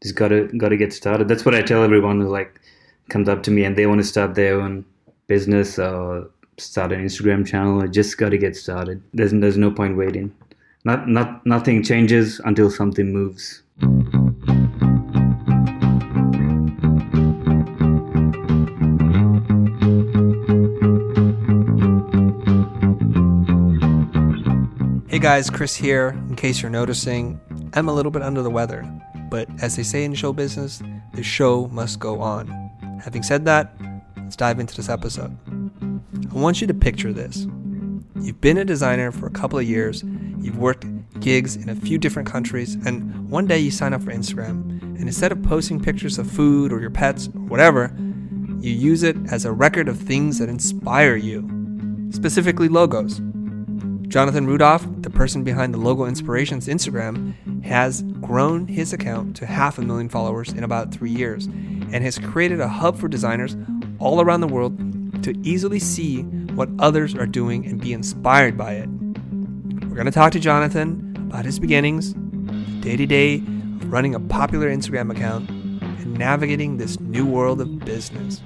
just gotta get started. That's what I tell everyone who like comes up to me and they want to start their own business or start an Instagram channel. I just gotta get started. There's no point waiting. Nothing changes until something moves. Hey guys, Chris here. In case you're noticing, I'm a little bit under the weather, but as they say in show business, the show must go on. Having said that, let's dive into this episode. I want you to picture this. You've been a designer for a couple of years, you've worked gigs in a few different countries, and one day you sign up for Instagram, and instead of posting pictures of food or your pets or whatever, you use it as a record of things that inspire you, specifically logos. Jonathan Rudolph, the person behind the Logo Inspirations Instagram, has grown his account to 500,000 followers in about 3 years and has created a hub for designers all around the world to easily see what others are doing and be inspired by it. We're going to talk to Jonathan about his beginnings, the day-to-day of running a popular Instagram account, and navigating this new world of business.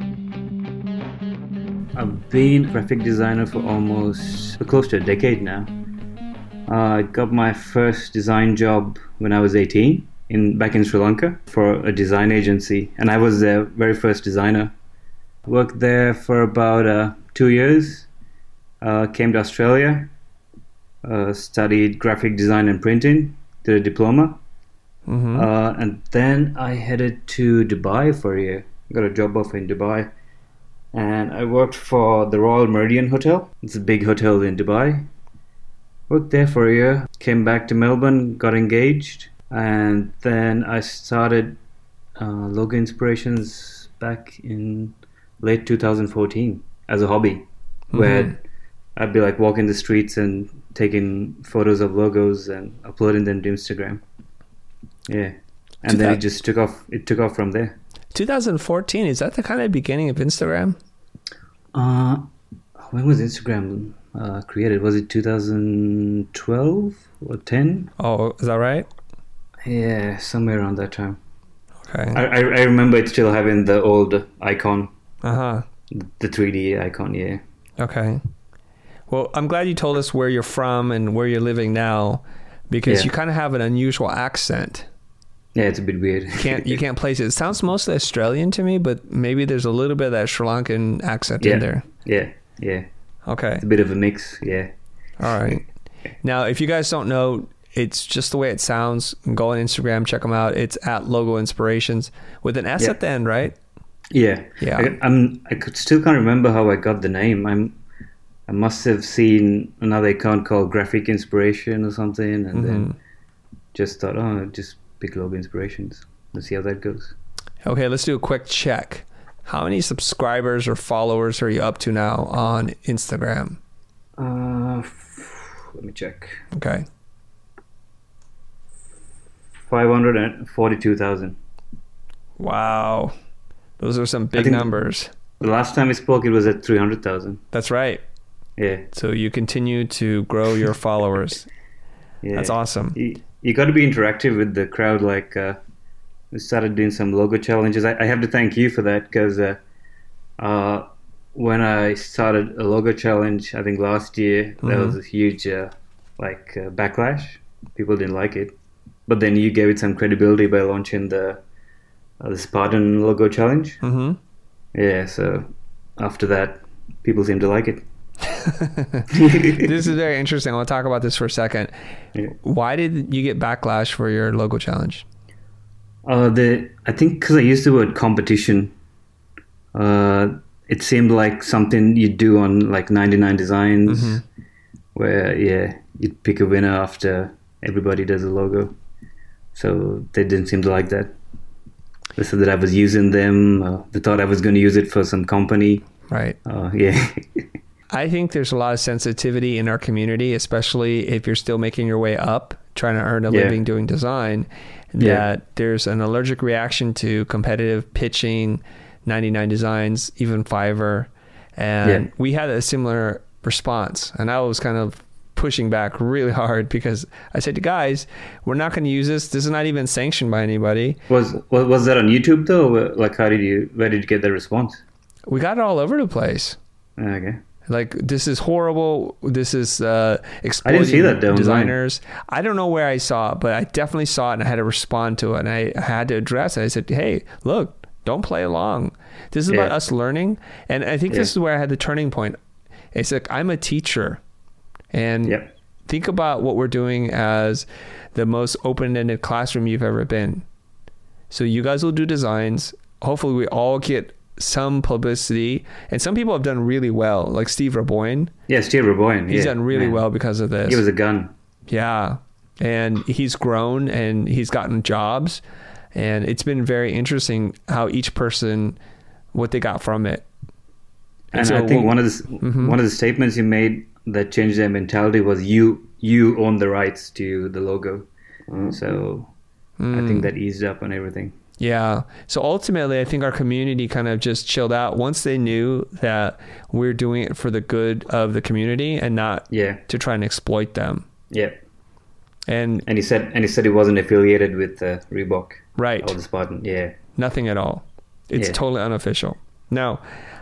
I've been a graphic designer for almost close to a decade now. I got my first design job when I was 18 back in Sri Lanka for a design agency, and I was their very first designer. Worked there for about 2 years, came to Australia, studied graphic design and printing, did a diploma, and then I headed to Dubai for a year. Got a job offer in Dubai. And I worked for the Royal Meridian Hotel. It's a big hotel in Dubai. Worked there for a year, came back to Melbourne, got engaged, and then I started Logo Inspirations back in late 2014 as a hobby, where I'd be like walking the streets and taking photos of logos and uploading them to Instagram. Yeah. And then it just took off. It took off from there. 2014, is that the kind of beginning of Instagram? When was Instagram created? Was it 2012 or 10? Oh, is that right? Yeah, somewhere around that time. Okay. I remember it still having the old icon. Uh-huh. The 3D icon, yeah. Okay. Well, I'm glad you told us where you're from and where you're living now, because you kind of have an unusual accent. Yeah, it's a bit weird. You can't place it. It sounds mostly Australian to me, but maybe there's a little bit of that Sri Lankan accent in there. Yeah. Okay. It's a bit of a mix, yeah. All right. Now, if you guys don't know, it's just the way it sounds. Go on Instagram, check them out. It's at Logo Inspirations with an S at the end, right? Yeah. Yeah. I still can't remember how I got the name. I must have seen another account called Graphic Inspiration or something, and then just thought, just pick Logo Inspirations. Let's see how that goes. Okay, let's do a quick check. How many subscribers or followers are you up to now on Instagram? Let me check. Okay. 542,000. Wow. Those are some big numbers. The last time we spoke, it was at 300,000. That's right. Yeah. So you continue to grow your followers. Yeah. That's awesome. You got to be interactive with the crowd. Like we started doing some logo challenges. I have to thank you for that, because when I started a logo challenge, I think last year, there was a huge backlash. People didn't like it, but then you gave it some credibility by launching the Spartan logo challenge. Yeah, so after that, people seem to like it. This is very interesting. I want to talk about this for a second. Yeah. Why did you get backlash for your logo challenge? I think because I used the word competition. It seemed like something you'd do on like 99 Designs, where you'd pick a winner after everybody does a logo. So they didn't seem to like that. They said that I was using them. They thought I was going to use it for some company. Right. Yeah. I think there's a lot of sensitivity in our community, especially if you're still making your way up, trying to earn a living doing design, that there's an allergic reaction to competitive pitching, 99 Designs, even Fiverr. And we had a similar response. And I was kind of pushing back really hard because I said to guys, we're not going to use this. This is not even sanctioned by anybody. Was that on YouTube though? Like, where did you get the response? We got it all over the place. Okay. Like, this is horrible. This is exploiting I didn't see that though, designers. I don't know where I saw it, but I definitely saw it and I had to respond to it. And I had to address it. I said, hey, look, don't play along. This is about us learning. And I think this is where I had the turning point. It's like, I'm a teacher. And think about what we're doing as the most open-ended classroom you've ever been. So you guys will do designs. Hopefully we all get some publicity. And some people have done really well, like Steve Raboyne. Yeah, Steve Raboyne. He's done really well because of this. He was a gun. Yeah. And he's grown and he's gotten jobs. And it's been very interesting how each person, what they got from it. And so I think one of the statements you made that changed their mentality was you own the rights to the logo. So I think that eased up on everything. Yeah. So ultimately, I think our community kind of just chilled out once they knew that we're doing it for the good of the community and not to try and exploit them. Yeah. And he said he wasn't affiliated with Reebok. Right. Or the Spartan. Yeah. Nothing at all. It's totally unofficial. Now,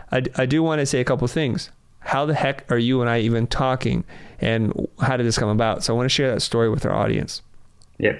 I do want to say a couple of things. How the heck are you and I even talking? And how did this come about? So I want to share that story with our audience. Yeah.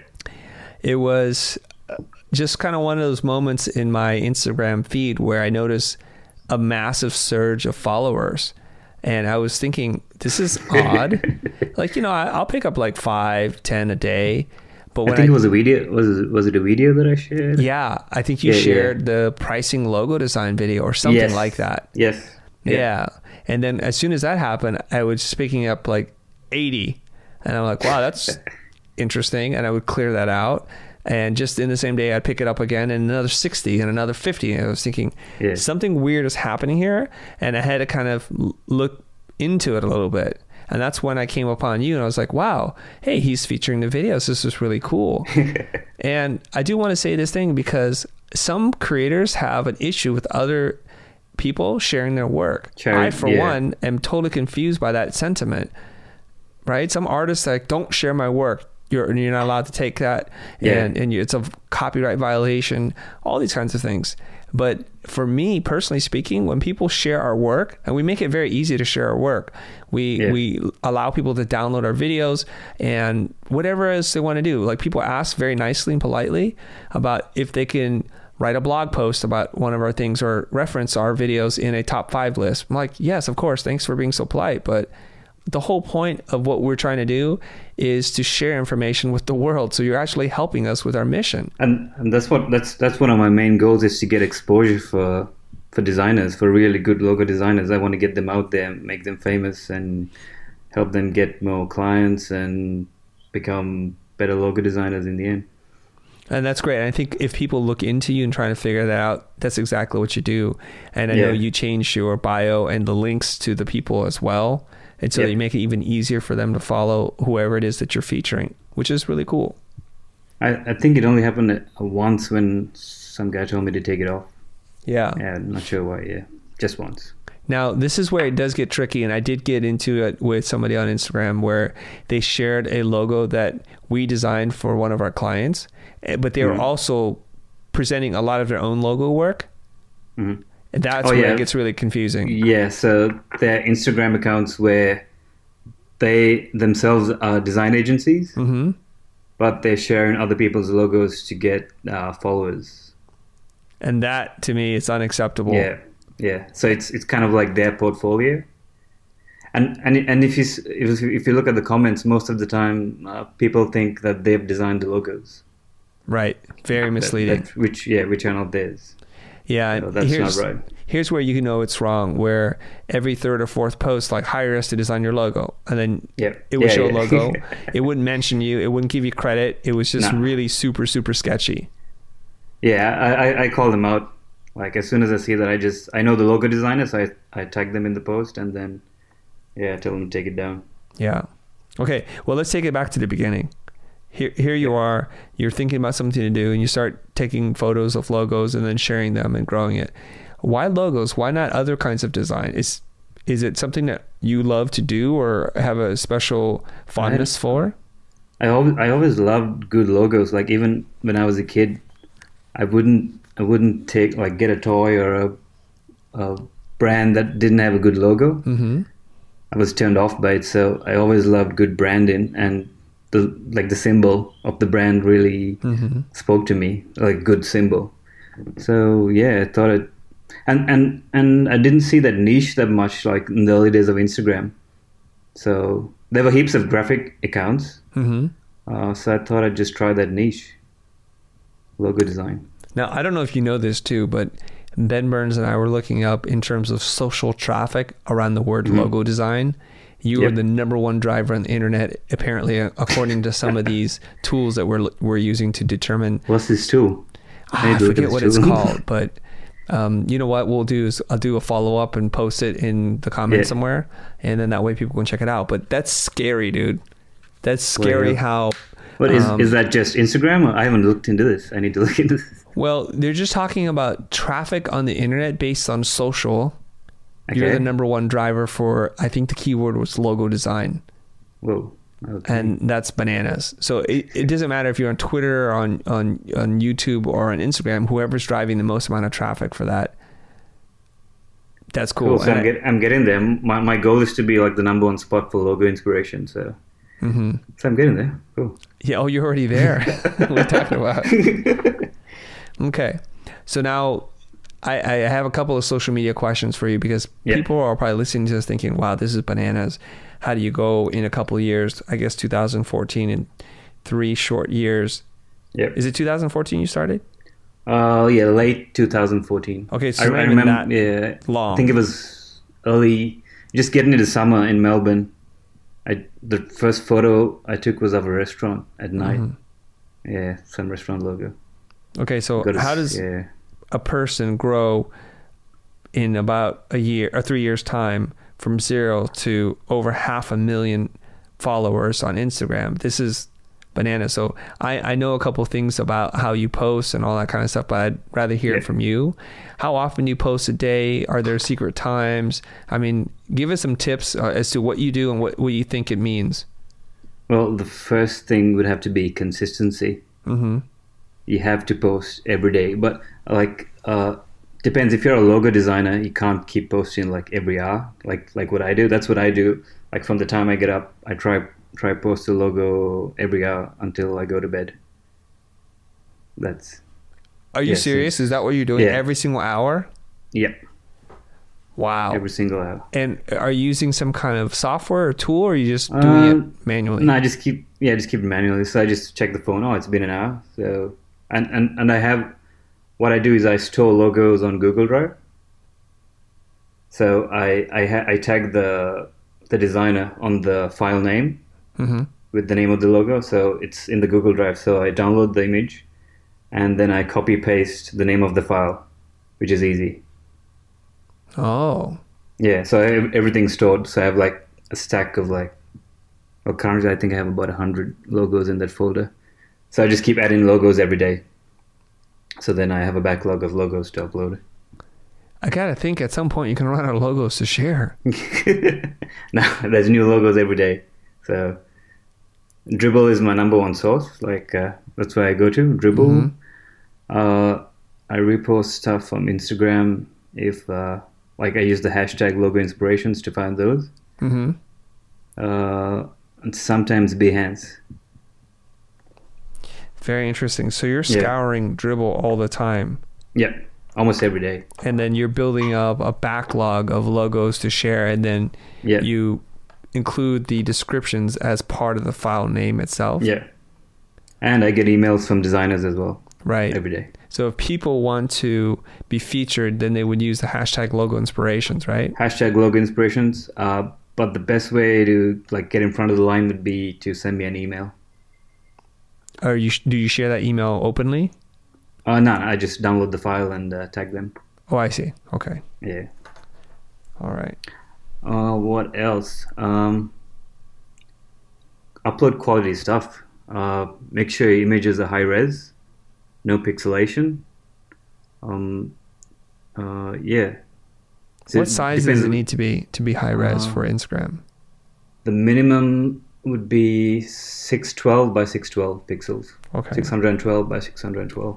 It was just kind of one of those moments in my Instagram feed where I noticed a massive surge of followers. And I was thinking, this is odd. Like, I'll pick up like 5, 10 a day. But when I think it was a video. Was it a video that I shared? Yeah. I think you shared the pricing logo design video or something like that. Yes. Yeah. And then as soon as that happened, I was picking up like 80. And I'm like, wow, that's interesting. And I would clear that out. And just in the same day, I'd pick it up again and another 60 and another 50. And I was thinking, something weird is happening here. And I had to kind of look into it a little bit. And that's when I came upon you and I was like, wow, hey, he's featuring the videos. This is really cool. And I do want to say this thing because some creators have an issue with other people sharing their work. I, for one, am totally confused by that sentiment, right? Some artists like, don't share my work. You're not allowed to take that. And it's a copyright violation, all these kinds of things. But for me, personally speaking, when people share our work, and we make it very easy to share our work, we allow people to download our videos and whatever else they want to do. Like, people ask very nicely and politely about if they can write a blog post about one of our things or reference our videos in a top 5 list. I'm like, yes, of course. Thanks for being so polite. But the whole point of what we're trying to do is to share information with the world. So you're actually helping us with our mission. And that's one of my main goals, is to get exposure for designers, for really good logo designers. I want to get them out there, make them famous, and help them get more clients and become better logo designers in the end. And that's great. And I think if people look into you and trying to figure that out, that's exactly what you do. And I know you changed your bio and the links to the people as well. And so you make it even easier for them to follow whoever it is that you're featuring, which is really cool. I think it only happened once when some guy told me to take it off. Yeah, I'm not sure why. Yeah, just once. Now, this is where it does get tricky, and I did get into it with somebody on Instagram where they shared a logo that we designed for one of our clients, but they were also presenting a lot of their own logo work. Mm-hmm. And that's where it gets really confusing. Yeah, so their Instagram accounts where they themselves are design agencies, but they're sharing other people's logos to get followers. And that, to me, is unacceptable. Yeah. So it's kind of like their portfolio. And if you look at the comments, most of the time people think that they've designed the logos. Right. Very misleading. Which are not theirs. Yeah, so that's not right. Here's where you know it's wrong, where every 3rd or 4th post, like, hire us to design your logo. And then it would show a logo. It wouldn't mention you. It wouldn't give you credit. It was just really super, super sketchy. Yeah, I call them out. Like, as soon as I see that, I know the logo designers, so I tag them in the post and then, tell them to take it down. Yeah. Okay, well, let's take it back to the beginning. Here you are, you're thinking about something to do, and you start taking photos of logos and then sharing them and growing it. Why logos? Why not other kinds of design? Is it something that you love to do or have a special fondness for? I always loved good logos. Like even when I was a kid, I wouldn't take like get a toy or a brand that didn't have a good logo. Mm-hmm. I was turned off by it. So I always loved good branding, and the symbol of the brand really spoke to me, like good symbol. So yeah, I thought it, and I didn't see that niche that much like in the early days of Instagram. So there were heaps of graphic accounts. So I thought I'd just try that niche, logo design. Now, I don't know if you know this too, but Ben Burns and I were looking up in terms of social traffic around the word logo design. You are the number one driver on the internet, apparently, according to some of these tools that we're using to determine. What's this tool? I forget what it's called, but you know what we'll do is I'll do a follow-up and post it in the comments somewhere, and then that way people can check it out. But that's scary, dude. That's scary how... What is that just Instagram? I haven't looked into this. I need to look into this. Well, they're just talking about traffic on the internet based on social. Okay. You're the number one driver for, I think the keyword was logo design. Whoa. Okay. And that's bananas. So it doesn't matter if you're on Twitter or on YouTube or on Instagram, whoever's driving the most amount of traffic for that. That's cool. So I'm getting there. My goal is to be like the number one spot for logo inspiration. So, so I'm getting there. Cool. Yeah. Oh, you're already there. What are we talking about? Okay. So now I have a couple of social media questions for you because people are probably listening to this thinking, wow, this is bananas. How do you go in a couple of years? I guess 2014 in 3 short years. Yep. Is it 2014 you started? Yeah, late 2014. Okay, so I remember that long. I think it was early, just getting into summer in Melbourne. The first photo I took was of a restaurant at night. Yeah, some restaurant logo. Okay, so how does a person grow in about a year or 3 years time from 0 to over 500,000 followers on Instagram? This is bananas. So I know a couple of things about how you post and all that kind of stuff, but I'd rather hear it from you. How often do you post a day? Are there secret times? I mean, give us some tips as to what you do and what you think it means. Well, the first thing would have to be consistency. You have to post every day, but like depends. If you're a logo designer, you can't keep posting like every hour, like what I do. That's what I do. Like from the time I get up, I try post a logo every hour until I go to bed. Are you serious? Is that what you're doing every single hour? Yep. Wow. Every single hour. And are you using some kind of software or tool, or are you just doing it manually? No, I just keep it manually. So I just check the phone. Oh, it's been an hour. So and I have, what I do is I store logos on Google Drive. So I tag the designer on the file name with the name of the logo. So it's in the Google Drive. So I download the image and then I copy paste the name of the file, which is easy. Oh. Yeah, so everything's stored. So I have like a stack of currently I think I have about 100 logos in that folder. So I just keep adding logos every day. So then I have a backlog of logos to upload. I gotta think at some point you can run out of logos to share. No, there's new logos every day. So Dribbble is my number one source. That's where I go to, Dribbble. I repost stuff on Instagram if I use the hashtag logo inspirations to find those. And sometimes Behance. Very interesting. So you're scouring Dribbble all the time. Yeah, almost every day. And then you're building up a backlog of logos to share, and then you include the descriptions as part of the file name itself. Yeah. And I get emails from designers as well. Right. Every day. So if people want to be featured, then they would use the hashtag logo inspirations, right? Hashtag logo inspirations. But the best way to get in front of the line would be to send me an email. Do you share that email openly? No, I just download the file and tag them. Oh, I see. Okay. Yeah. All right. What else? Upload quality stuff. Make sure your images are high res, no pixelation. Yeah. So what size does it need to be high res for Instagram? The minimum would be 612 by 612 pixels. Okay. 612 by 612.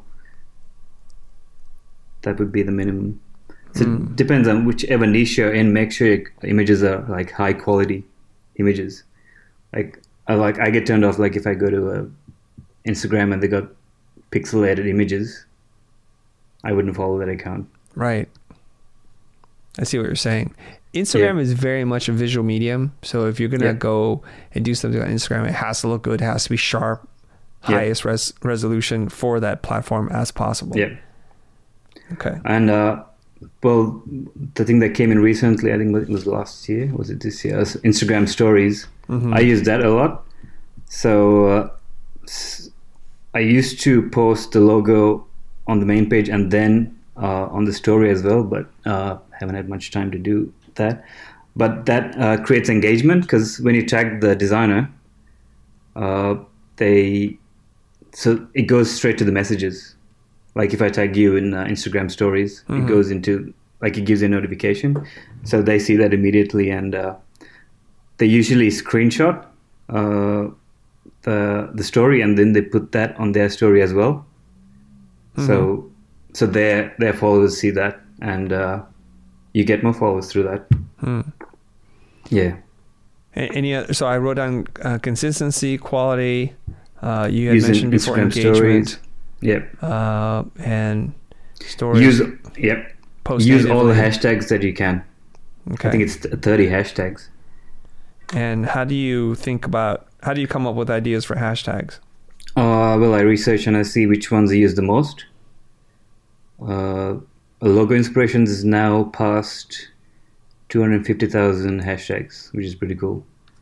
That would be the minimum. So it depends on whichever niche you're in. Make sure your images are like high quality images. Like I get turned off like if I go to Instagram and they got pixelated images. I wouldn't follow that account. Right. I see what you're saying. Instagram is very much a visual medium. So if you're going to go and do something on Instagram, it has to look good. It has to be sharp, highest resolution for that platform as possible. Yeah. Okay. And, well, the thing that came in recently, I think it was last year, was it this year? Instagram stories. I use that a lot. So I used to post the logo on the main page and then on the story as well, but haven't had much time to do that. But that creates engagement because when you tag the designer, so it goes straight to the messages. Like if I tag you in Instagram stories, it goes into, like it gives you a notification. So they see that immediately and they usually screenshot the story and then they put that on their story as well. So their followers see that and you get more followers through that. Yeah. Any other, so I wrote down consistency, quality. You had Using mentioned before Instagram engagement. stories. Yep. And stories. Post Use all the natively. hashtags that you can. Okay. I think it's 30 hashtags. And how do you come up with ideas for hashtags? Well, I research and I see which ones I use the most. Logo Inspirations is now past 250,000 hashtags, which is pretty cool.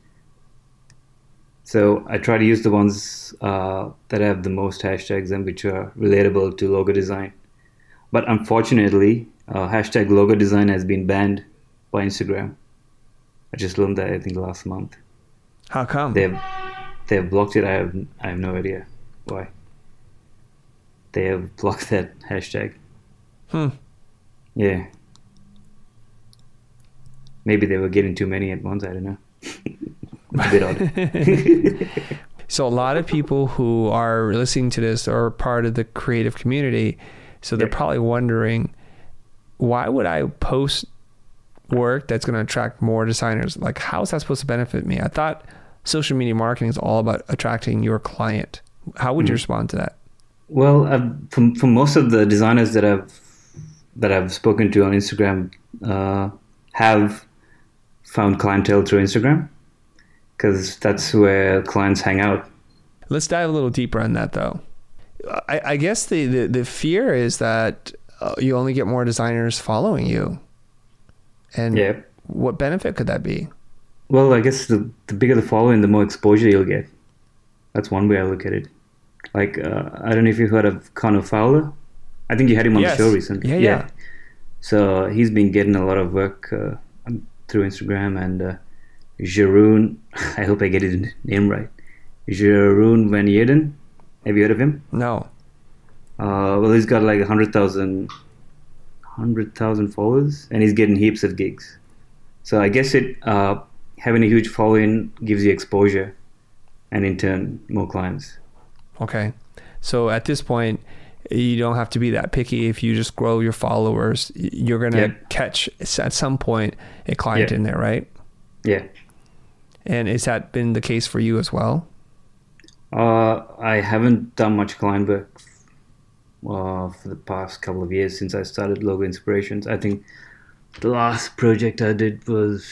So I try to use the ones that have the most hashtags and which are relatable to logo design. But unfortunately, hashtag logo design has been banned by Instagram. I just learned that I think last month. How come? They have blocked it. I have no idea why. They have blocked that hashtag. Yeah. Maybe they were getting too many at once. I don't know. A bit odd. So a lot of people who are listening to this are part of the creative community. So they're probably wondering, why would I post work that's going to attract more designers? Like, how is that supposed to benefit me? I thought social media marketing is all about attracting your client. How would you respond to that? Well, for most of the designers that I've spoken to on Instagram have found clientele through Instagram because that's where clients hang out. Let's dive a little deeper on that, though. I guess the fear is that you only get more designers following you. And what benefit could that be? Well, I guess the bigger the following, the more exposure you'll get. That's one way I look at it. Like, I don't know if you've heard of Connor Fowler. I think you had him on the show recently. Yeah. So he's been getting a lot of work through Instagram. And Jeroen, I hope I get his name right. Jeroen Van Heerden. Have you heard of him? No. Well, he's got like 100,000 followers, and he's getting heaps of gigs. So I guess having a huge following gives you exposure, and in turn, more clients. Okay. So at this point, you don't have to be that picky. If you just grow your followers, you're going to catch at some point a client in there, right? Yeah. And has that been the case for you as well? I haven't done much client work for the past couple of years since I started Logo Inspirations. I think the last project I did was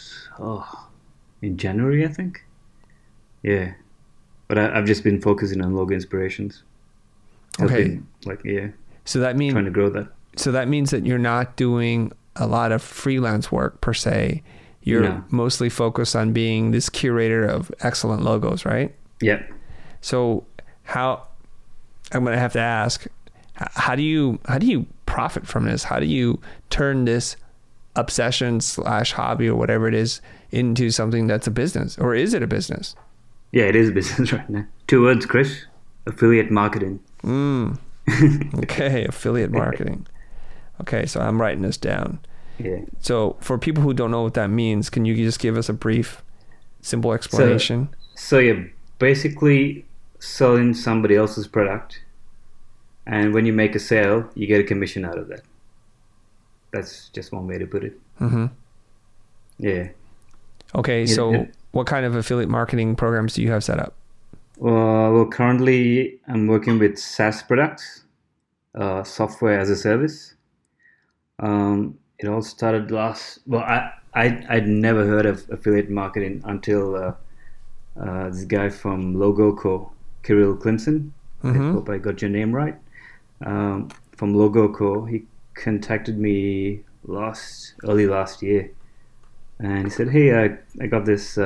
in January, I think. Yeah. But I've just been focusing on Logo Inspirations. Okay. So that means trying to grow that. So that means that you're not doing a lot of freelance work per se. You're mostly focused on being this curator of excellent logos, right? Yeah. So I'm going to have to ask, how do you profit from this? How do you turn this obsession / hobby or whatever it is into something that's a business? Or is it a business? Yeah, it is a business right now. 2 words, Chris. Affiliate marketing. Okay, affiliate marketing. Okay, so I'm writing this down. Yeah. So for people who don't know what that means, can you just give us a brief, simple explanation? So you're basically selling somebody else's product, and when you make a sale, you get a commission out of that. That's just one way to put it. Mm-hmm. Yeah. Okay, so what kind of affiliate marketing programs do you have set up? Well, currently I'm working with SaaS products, software as a service. It all started I'd never heard of affiliate marketing until this guy from LogoCo, Kirill Klimson. I hope I got your name right. From LogoCo, he contacted me early last year, and he said, "Hey, I got this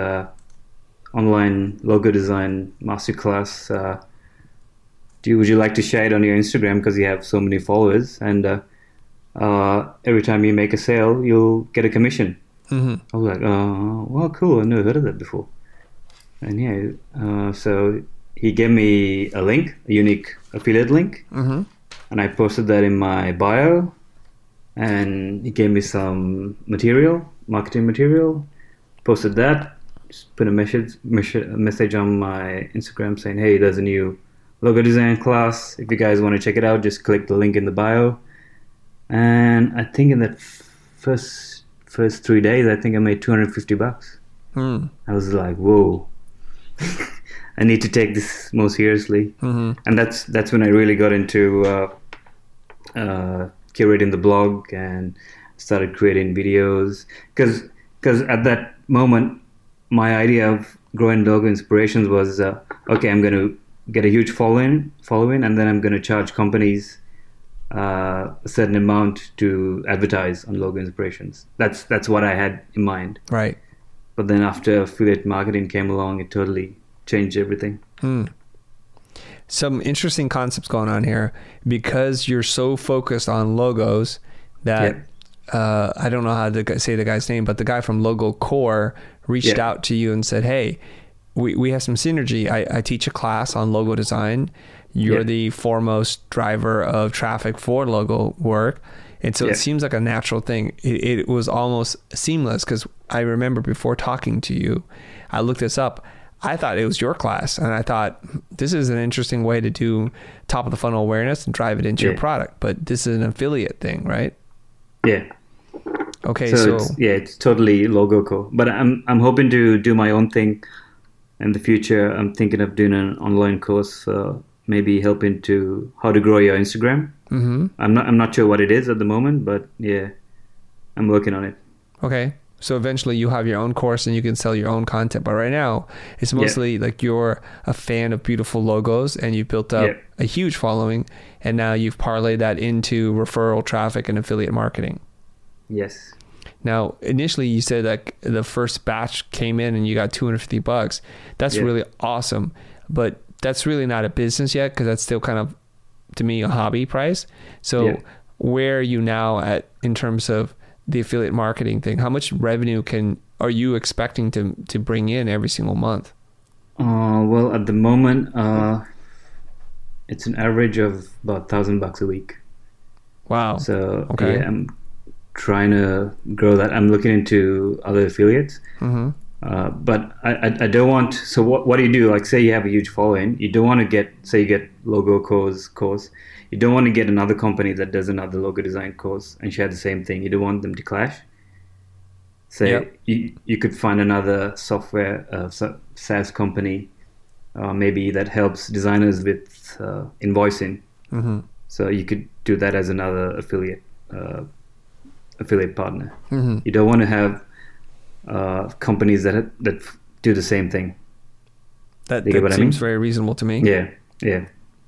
online logo design masterclass. Would you like to share it on your Instagram because you have so many followers? And every time you make a sale, you'll get a commission." I was like, well, cool. I never heard of that before. And yeah, so he gave me a link, a unique affiliate link, and I posted that in my bio. And he gave me some marketing material, posted that, just put a message on my Instagram saying, "Hey, there's a new logo design class. If you guys want to check it out, just click the link in the bio." And I think in that first 3 days, I think I made $250. I was like, whoa, I need to take this more seriously. And that's when I really got into curating the blog and started creating videos. Because at that moment, my idea of growing Logo Inspirations was, okay, I'm going to get a huge following, and then I'm going to charge companies a certain amount to advertise on Logo Inspirations. That's what I had in mind. Right. But then after affiliate marketing came along, it totally changed everything. Some interesting concepts going on here, because you're so focused on logos that I don't know how to say the guy's name, but the guy from Logo Core reached out to you and said, "Hey, we have some synergy. I teach a class on logo design. You're the foremost driver of traffic for logo work." And so it seems like a natural thing. It was almost seamless, because I remember before talking to you, I looked this up. I thought it was your class, and I thought this is an interesting way to do top of the funnel awareness and drive it into your product. But this is an affiliate thing, right? Yeah. Okay, so it's totally LogoCo. But I'm hoping to do my own thing in the future. I'm thinking of doing an online course, maybe helping to how to grow your Instagram. I'm not sure what it is at the moment, but yeah, I'm working on it. Okay. So eventually you have your own course and you can sell your own content. But right now it's mostly like you're a fan of beautiful logos and you've built up a huge following, and now you've parlayed that into referral traffic and affiliate marketing. Yes. Now, initially you said that the first batch came in and you got $250. That's really awesome. But that's really not a business yet, because that's still kind of, to me, a hobby price. So where are you now at in terms of the affiliate marketing thing? How much revenue are you expecting to bring in every single month? Well, at the moment, it's an average of about $1,000 a week. Wow. So I'm trying to grow that. I'm looking into other affiliates. But I don't want, so what do you do? Like, say you have a huge following, you don't want to get, say you get LogoCo's course, you don't want to get another company that does another logo design course and share the same thing. You don't want them to clash. So you could find another software, SaaS company, maybe that helps designers with invoicing. So you could do that as another affiliate partner. You don't want to have companies that do the same thing. That seems very reasonable to me. Yeah.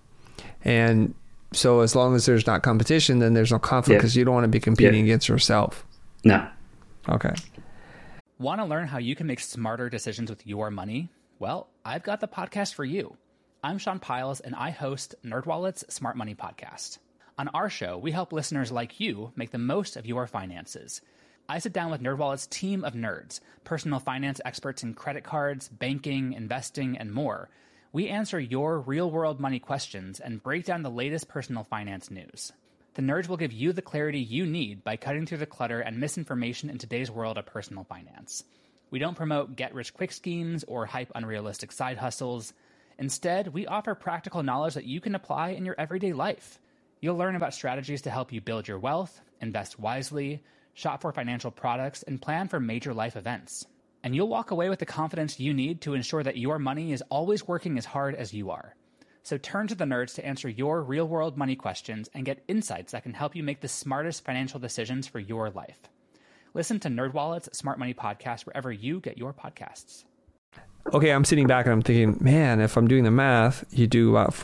And so as long as there's not competition, then there's no conflict, because you don't want to be competing against yourself. No. Okay. Want to learn how you can make smarter decisions with your money? Well, I've got the podcast for you. I'm Sean Piles, and I host NerdWallet's Smart Money Podcast. On our show, we help listeners like you make the most of your finances. I sit down with NerdWallet's team of nerds, personal finance experts in credit cards, banking, investing, and more. We answer your real-world money questions and break down the latest personal finance news. The Nerds will give you the clarity you need by cutting through the clutter and misinformation in today's world of personal finance. We don't promote get-rich-quick schemes or hype unrealistic side hustles. Instead, we offer practical knowledge that you can apply in your everyday life. You'll learn about strategies to help you build your wealth, invest wisely, shop for financial products, and plan for major life events. And you'll walk away with the confidence you need to ensure that your money is always working as hard as you are. So turn to the Nerds to answer your real-world money questions and get insights that can help you make the smartest financial decisions for your life. Listen to NerdWallet's Smart Money Podcast wherever you get your podcasts. Okay, I'm sitting back and I'm thinking, man, if I'm doing the math, you do about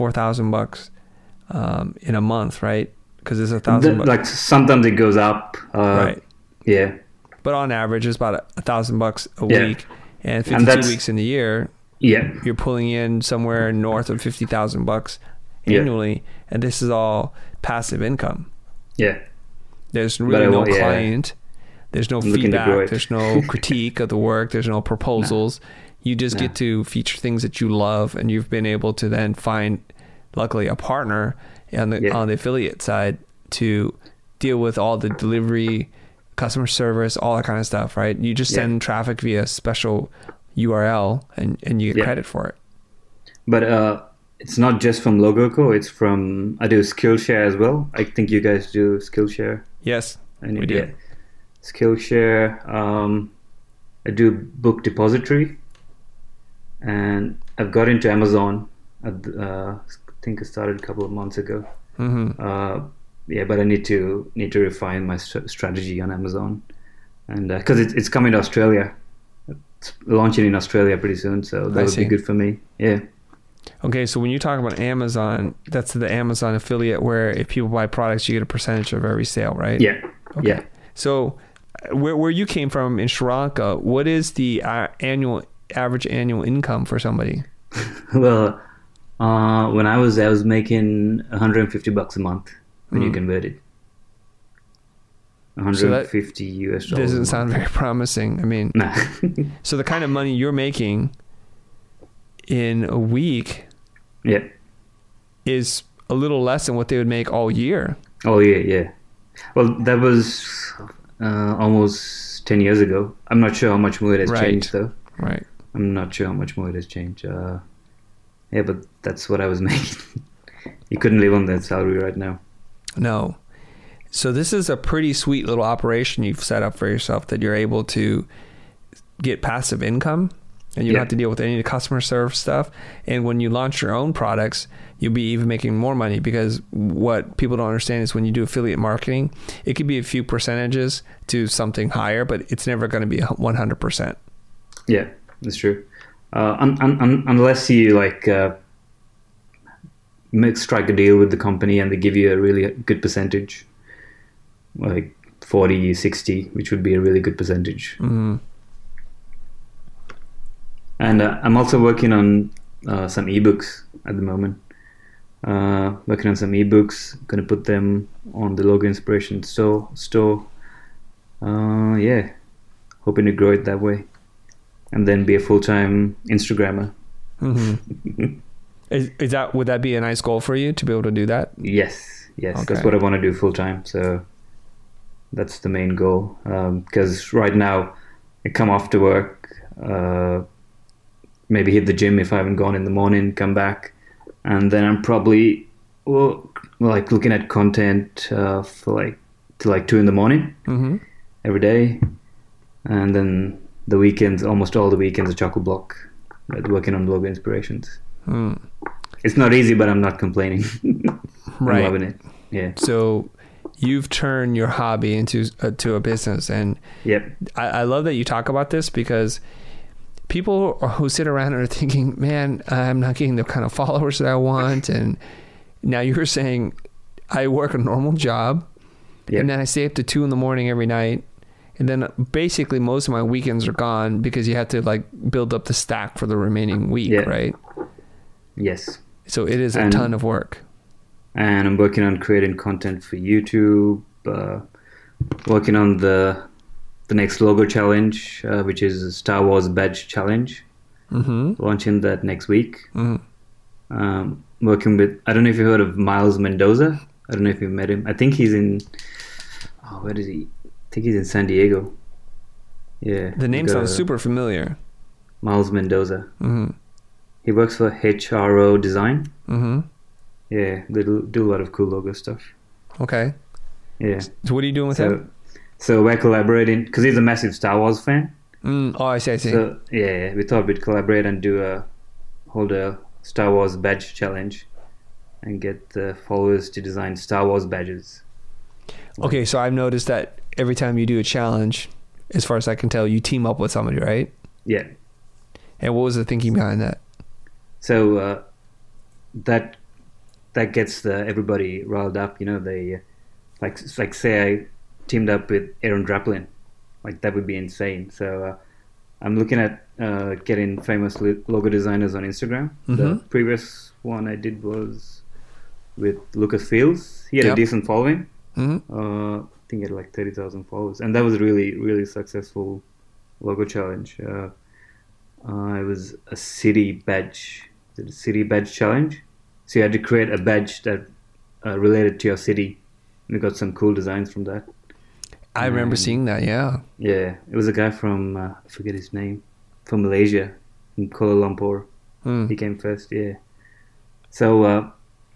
$4,000 in a month, right? Because it's $1,000. Like sometimes it goes up. Right. Yeah. But on average, it's about $1,000 a week, and 52 weeks in the year. Yeah, you're pulling in somewhere north of $50,000 annually, and this is all passive income. Yeah, there's really no client. There's no feedback. There's no critique of the work. There's no proposals. You just get to feature things that you love, and you've been able to then find, luckily, a partner on the affiliate side to deal with all the delivery, customer service, all that kind of stuff. Right? You just send traffic via special URL and you get credit for it. But it's not just from Logoco, it's from, I do Skillshare as well. I think you guys do Skillshare. Yes, we do. Skillshare. I do Book Depository, and I've got into Amazon. I think I started a couple of months ago. But I need to refine my strategy on Amazon, and because it's coming to Australia. It's launching in Australia pretty soon, so that would be good for me. Yeah. Okay, so when you talk about Amazon, that's the Amazon affiliate where if people buy products, you get a percentage of every sale, right? Yeah. Okay. Yeah. So where you came from in Sri Lanka, what is the average annual income for somebody? Well, when I was making $150 a month when you convert it. 150 US dollars. Doesn't sound very promising. I mean, so the kind of money you're making in a week is a little less than what they would make all year. Oh, yeah. Well, that was almost 10 years ago. I'm not sure how much more it has changed, though. Right. I'm not sure how much more it has changed. But that's what I was making. You couldn't live on that salary right now. No. So this is a pretty sweet little operation you've set up for yourself that you're able to get passive income, and you don't have to deal with any of the customer service stuff. And when you launch your own products, you'll be even making more money, because what people don't understand is when you do affiliate marketing, it could be a few percentages to something higher, but it's never going to be 100%. Yeah, that's true. Unless you strike a deal with the company and they give you a really good percentage. Like 40, 60, which would be a really good percentage. Mm-hmm. And I'm also working on some ebooks at the moment. Working on some ebooks, going to put them on the Logo Inspiration store. Hoping to grow it that way, and then be a full-time Instagrammer. Mm-hmm. Would that be a nice goal for you to be able to do that? Yes, okay. That's what I want to do full-time. So that's the main goal. Because right now, I come after work, maybe hit the gym if I haven't gone in the morning, come back, and then I'm probably looking at content for till 2 a.m. every day, and then the weekends, almost all the weekends, are chock block, working on Logo Inspirations. It's not easy, but I'm not complaining. Right. I'm loving it. Yeah. So you've turned your hobby into a business, and I love that you talk about this, because people who sit around and are thinking, man, I'm not getting the kind of followers that I want, and now you're saying I work a normal job, and then I stay up to 2 a.m. every night, and then basically most of my weekends are gone because you have to build up the stack for the remaining week, right? Yes. So it is a ton of work. And I'm working on creating content for YouTube, working on the next logo challenge, which is a Star Wars badge challenge. Launching that next week. Working with, I don't know if you heard of Miles Mendoza. I don't know if you've met him. I think he's in... where is he? I think he's in San Diego. Yeah. The name sounds super familiar. Miles Mendoza. Mm-hmm. He works for HRO Design. Mm-hmm. Yeah, they do a lot of cool logo stuff. Okay. Yeah. So what are you doing with him? So we're collaborating, because he's a massive Star Wars fan. Oh, I see. So, yeah, we thought we'd collaborate and hold a Star Wars badge challenge and get the followers to design Star Wars badges. Okay, so I've noticed that every time you do a challenge, as far as I can tell, you team up with somebody, right? Yeah. And what was the thinking behind that? So that gets everybody riled up. You know, they like say I teamed up with Aaron Draplin, like that would be insane. So I'm looking at getting famous logo designers on Instagram. Mm-hmm. The previous one I did was with Lucas Fields. He had a decent following. Mm-hmm. I think he had like 30,000 followers, and that was a really, really successful logo challenge. It was a city badge challenge. So you had to create a badge that related to your city. We got some cool designs from that. I remember seeing that, yeah. Yeah, it was a guy from, I forget his name, from Malaysia, in Kuala Lumpur. He came first, yeah. So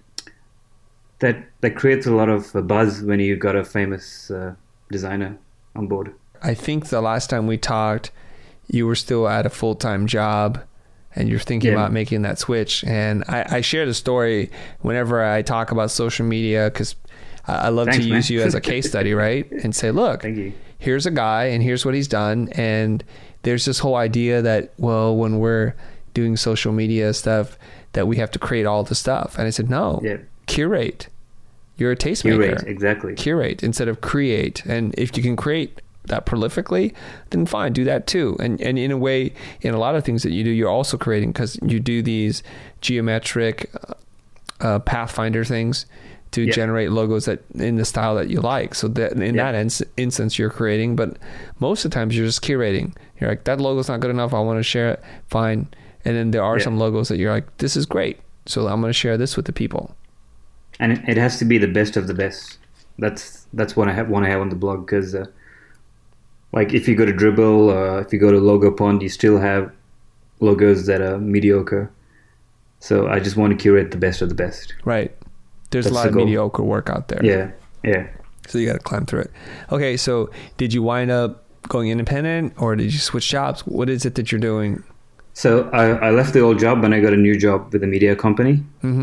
that creates a lot of buzz when you got a famous designer on board. I think the last time we talked, you were still at a full-time job and you're thinking about making that switch. And I share the story whenever I talk about social media, because I love to use you as a case study, right? And say, look, Thank you. Here's a guy and here's what he's done. And there's this whole idea that, well, when we're doing social media stuff, that we have to create all the stuff. And I said, no, curate. You're a tastemaker. Curate, exactly. Curate instead of create. And if you can create that prolifically, then fine, do that too. And in a way, in a lot of things that you do, you're also creating, because you do these geometric Pathfinder things to generate logos that in the style that you like. So that in that instance, you're creating, but most of the times you're just curating. You're like, that logo's not good enough, I want to share it, fine. And then there are some logos that you're like, this is great, so I'm going to share this with the people. And it has to be the best of the best. That's what I want to have on the blog, because like if you go to Dribbble, if you go to Logo Pond, you still have logos that are mediocre. So I just want to curate the best of the best. Right. There's a lot of mediocre work out there. Yeah. So you got to climb through it. Okay, so did you wind up going independent, or did you switch jobs? What is it that you're doing? So I left the old job and I got a new job with a media company,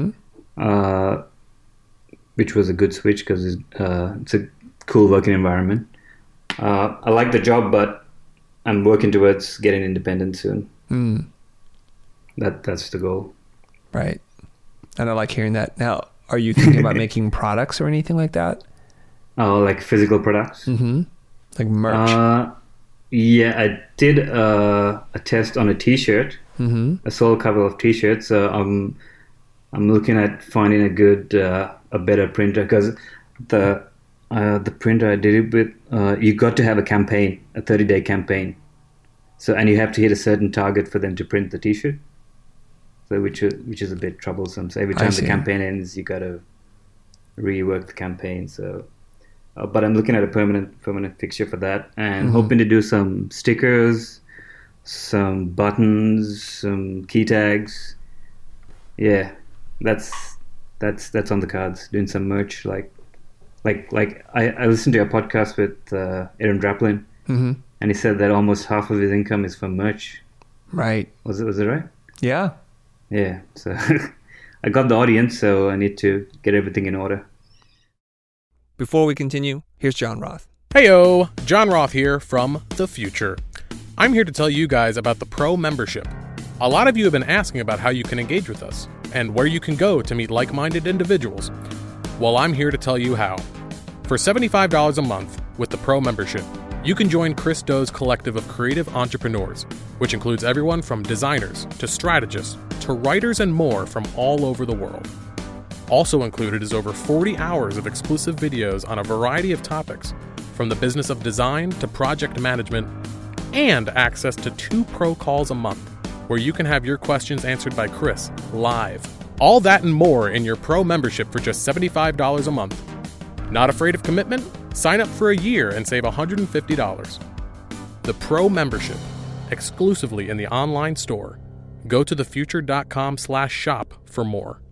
which was a good switch because it's a cool working environment. I like the job, but I'm working towards getting independent soon. That's the goal. Right. And I like hearing that. Now, are you thinking about making products or anything like that? Oh, like physical products? Mm-hmm. Like merch? Yeah, I did a test on a T-shirt, a sole cover of T-shirts. So I'm looking at finding a better printer, because the printer I did it with, you got to have a campaign, a 30-day campaign. So, and you have to hit a certain target for them to print the T-shirt. So which is a bit troublesome. So every time the campaign ends, you got to rework the campaign. So, but I'm looking at a permanent fixture for that, and hoping to do some stickers, some buttons, some key tags. Yeah, that's on the cards. Doing some merch, like I listened to a podcast with Aaron Draplin, and he said that almost half of his income is from merch. Right. Was it right? Yeah. Yeah. So I got the audience, so I need to get everything in order. Before we continue, here's John Roth. Heyo, John Roth here from the future. I'm here to tell you guys about the Pro membership. A lot of you have been asking about how you can engage with us and where you can go to meet like-minded individuals. Well, I'm here to tell you how. For $75 a month with the Pro membership, you can join Chris Do's collective of creative entrepreneurs, which includes everyone from designers to strategists to writers and more from all over the world. Also included is over 40 hours of exclusive videos on a variety of topics, from the business of design to project management, and access to 2 Pro calls a month, where you can have your questions answered by Chris live All that and more in your Pro membership for just $75 a month. Not afraid of commitment? Sign up for a year and save $150. The Pro membership, exclusively in the online store. Go to thefuture.com/shop for more.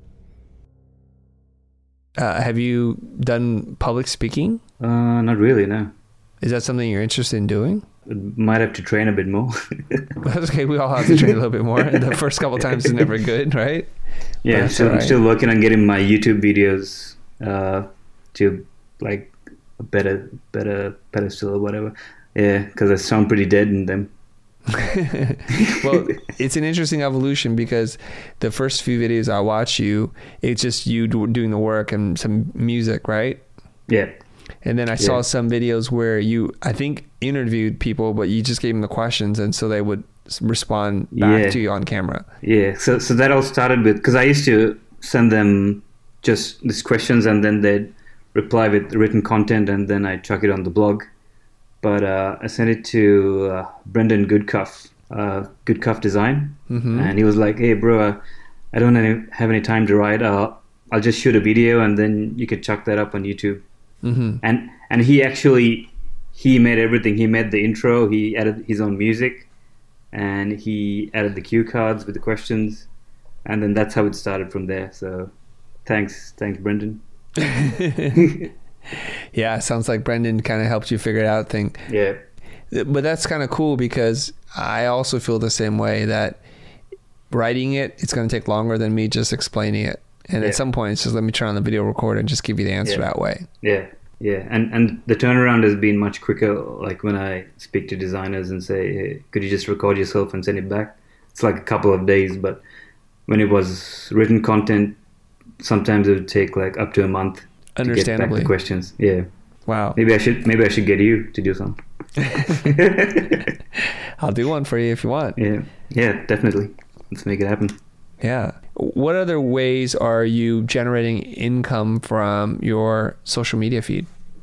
Have you done public speaking? Not really, no. Is that something you're interested in doing? Might have to train a bit more. That's okay. We all have to train a little bit more. The first couple of times is never good, right? Yeah, I'm still working on getting my YouTube videos to like a better pedestal or whatever. Yeah, because I sound pretty dead in them. Well, it's an interesting evolution because the first few videos I watch you, it's just you doing the work and some music, right? Yeah. And then I saw some videos where you, I think, interviewed people, but you just gave them the questions, and so they would respond back to you on camera. Yeah. So that all started with, because I used to send them just these questions, and then they'd reply with written content, and then I chuck it on the blog. But I sent it to Brendan Goodcuff, Goodcuff Design, and he was like, "Hey, bro, I don't have any time to write. I'll just shoot a video, and then you could chuck that up on YouTube." And he made everything. He made the intro. He added his own music, and he added the cue cards with the questions, and then that's how it started from there. So, thanks, Brendan. Yeah, sounds like Brendan kind of helped you figure it out thing. Yeah. But that's kind of cool because I also feel the same way, that writing it's going to take longer than me just explaining it. And at some point, it's just let me turn on the video recorder and just give you the answer that way. Yeah. And the turnaround has been much quicker. Like when I speak to designers and say, hey, could you just record yourself and send it back? It's like a couple of days. But when it was written content, sometimes it would take like up to a month to get back the questions. Yeah. Wow. Maybe I should get you to do some. I'll do one for you if you want. Yeah, definitely. Let's make it happen. Yeah. What other ways are you generating income from your social media feed?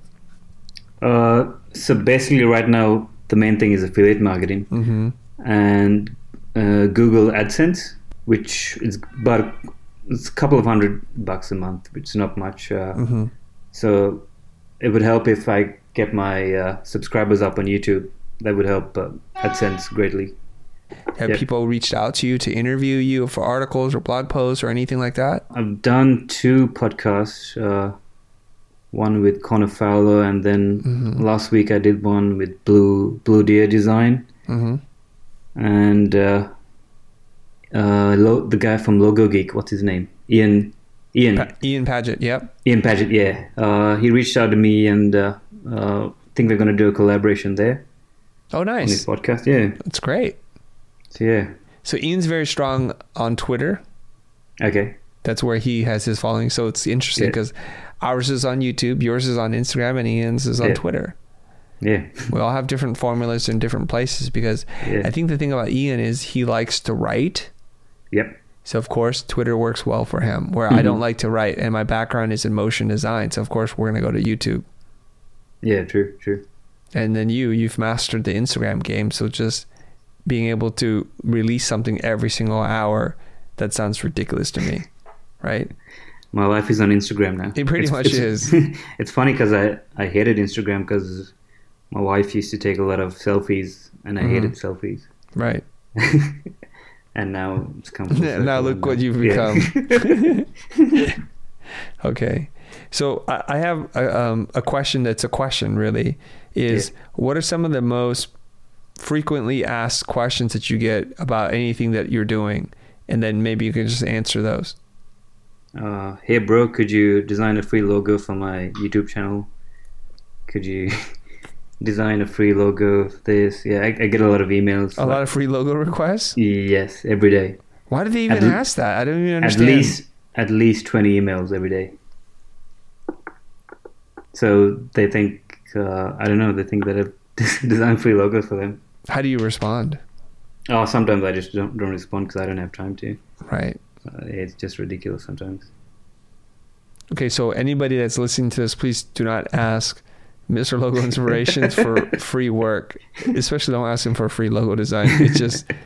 So basically right now, the main thing is affiliate marketing and Google AdSense, which is it's a couple of $100 a month, which is not much. So it would help if I get my subscribers up on YouTube. That would help AdSense greatly. Have people reached out to you to interview you for articles or blog posts or anything like that? I've done 2 podcasts, one with Connor Fowler, and then last week I did one with Blue Deer Design, and the guy from Logo Geek, what's his name? Ian Paget, yep. Ian Paget, yeah. He reached out to me, and I think we're going to do a collaboration there. Oh, nice. On his podcast, yeah. That's great. So, yeah. So Ian's very strong on Twitter. Okay. That's where he has his following. So it's interesting because ours is on YouTube, yours is on Instagram, and Ian's is on Twitter. Yeah. We all have different formulas in different places because I think the thing about Ian is he likes to write. Yep. So, of course, Twitter works well for him, where I don't like to write, and my background is in motion design. So, of course, we're going to go to YouTube. Yeah, true. And then you've mastered the Instagram game. So just being able to release something every single hour, that sounds ridiculous to me, right? My life is on Instagram now. It pretty much is. It's funny because I hated Instagram because my wife used to take a lot of selfies, and I hated selfies. Right. And now it's come. Now look what you've become. Okay. So I have a question that's a question, really, is what are some of the most frequently asked questions that you get about anything that you're doing? And then maybe you can just answer those. Hey, bro, could you design a free logo for my YouTube channel? Could you design a free logo of this? Yeah, I get a lot of emails. A lot of free logo requests? Yes, every day. Why do they even ask that? I don't even understand. At least 20 emails every day. So they think, I don't know, they think that I design free logos for them. How do you respond? Oh, sometimes I just don't respond because I don't have time to. Right. It's just ridiculous sometimes. Okay, so anybody that's listening to this, please do not ask Mr. Logo Inspirations for free work. Especially don't ask him for free logo design. It's just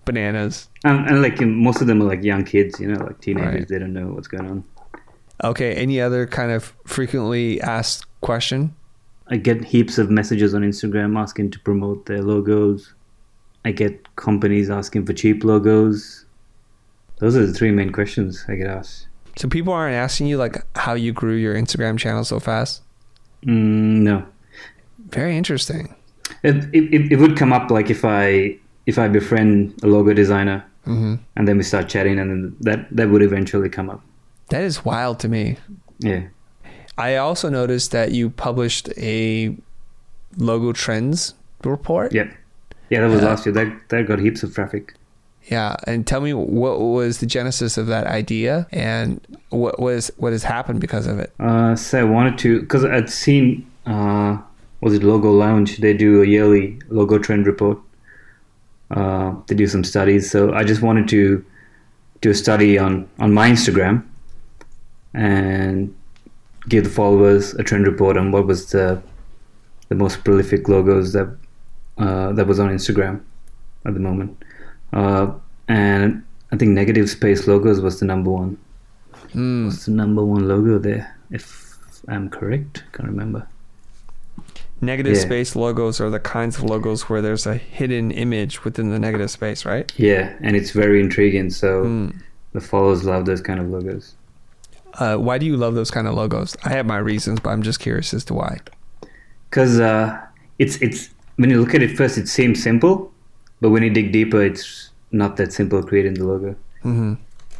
bananas. And like most of them are like young kids, like teenagers. Right. They don't know what's going on. Okay. Any other kind of frequently asked question? I get heaps of messages on Instagram asking to promote their logos. I get companies asking for cheap logos. Those are the three main questions I get asked. So people aren't asking you like how you grew your Instagram channel so fast? No. Very interesting. It would come up like if I befriend a logo designer, and then we start chatting, and then that would eventually come up. That is wild to me. Yeah. I also noticed that you published a logo trends report. Yeah, that was last year. That got heaps of traffic. Yeah, and tell me what was the genesis of that idea, and what has happened because of it. So I wanted to, because I'd seen, was it Logo Lounge? They do a yearly logo trend report. They do some studies, so I just wanted to do a study on my Instagram and give the followers a trend report on what was the most prolific logos that was on Instagram at the moment. And I think negative space logos was the number one. What's the number one logo there? If I'm correct, can't remember. Negative space logos are the kinds of logos where there's a hidden image within the negative space, right? Yeah, and it's very intriguing. So the followers love those kind of logos. Why do you love those kind of logos? I have my reasons, but I'm just curious as to why. Because it's when you look at it first, it seems simple, but when you dig deeper, it's not that simple creating the logo. Mm-hmm.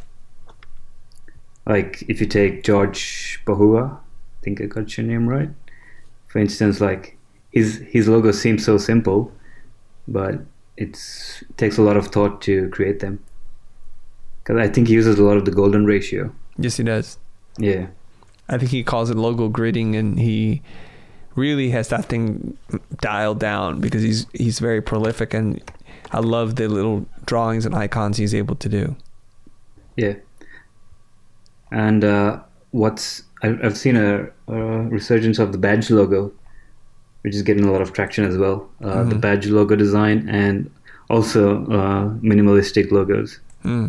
Like if you take George Bahua, I think I got your name right. For instance, like his logo seems so simple, but it takes a lot of thought to create them. Because I think he uses a lot of the golden ratio. Yes, he does. Yeah. I think he calls it logo gridding, and he really has that thing dialed down because he's very prolific, and I love the little drawings and icons he's able to do. Yeah. And I've seen a resurgence of the badge logo, which is getting a lot of traction as well. The badge logo design and also minimalistic logos.